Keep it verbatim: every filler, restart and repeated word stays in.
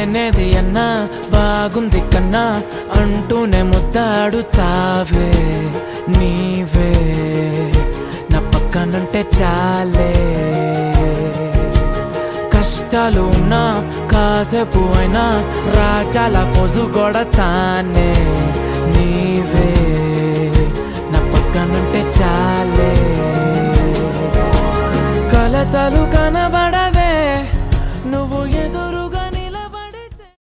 లేనేది అన్నా బాగుంది కన్నా అంటూనే ముద్దాడుతావే నీవే నా పక్కనుంటే చాలే కష్టాలు ఉన్నా కాసేపు అయినా రాజాల ఫోజు కొడతానే నీవే నా పక్కనుంటే చాలే కలతలు